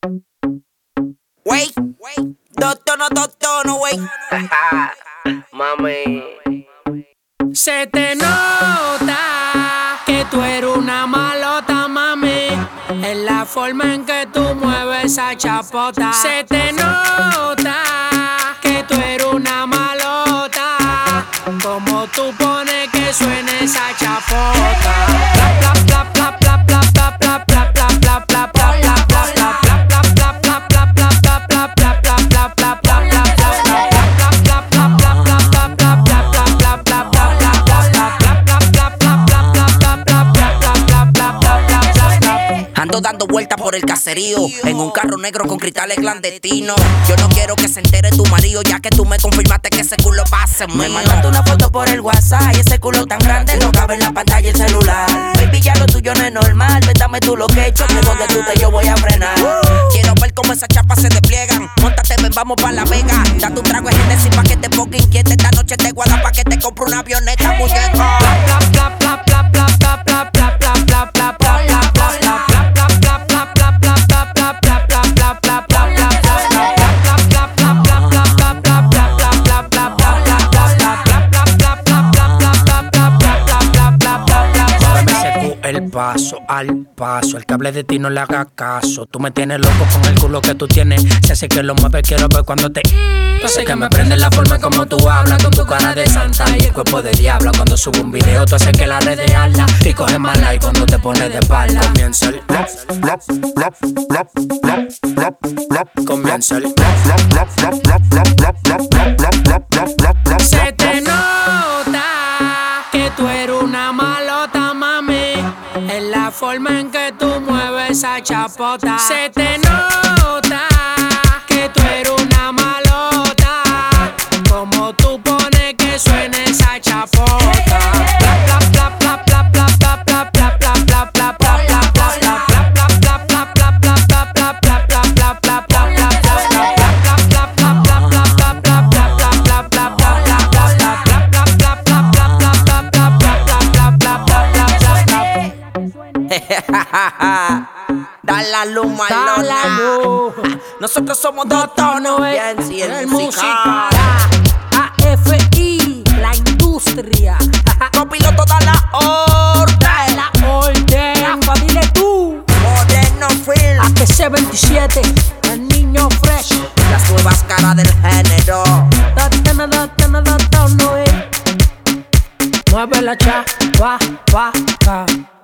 Wey, dos tonos, wey. Mami. Se te nota que tú eres una malota, mami. En la forma en que tú mueves esa chapota. Se te nota que tú eres una malota. Como tú pones que suene esa chapota. Ando dando vueltas por el caserío en un carro negro con cristales clandestinos. Yo no quiero que se entere tu marido, ya que tú me confirmaste que ese culo va a ser mío. Me mandaste una foto por el WhatsApp y ese culo tan grande no cabe en la pantalla del celular. Baby, ya lo tuyo no es normal. Véndame tú lo que he hecho, que donde tú te yo voy a frenar. Quiero ver cómo esas chapas se despliegan. Móntate, ven, vamos pa' La Vega. Date un trago de Genesis pa' que te ponga inquieta. Esta noche te guarda pa' que te compre una avioneta, muñeco. El paso al paso, el cable de ti no le haga caso. Tú me tienes loco con el culo que tú tienes. Si así que lo mueves, quiero ver cuando te. Yo sé que me prende la forma como tú hablas, con tu cara de santa y el cuerpo de diablo. Cuando subo un video, tú haces que la red de ala y coge mal like cuando te pones de espalda. Comienza el comienza el se te nota que tú eres una malota, mami. En la forma en que tú mueves esa chapota. Se te nota que tú eres una malota. Como tú pones que suene esa chapota. Da la luz, malona. Nosotros somos dos tonos. Bien, sí, el musical. AFI, la industria. Copiloto da la orden. La orden. Dile tú. Moderno Film. AT-27, el niño fresh. Las nuevas caras del género. Mueve la chapa,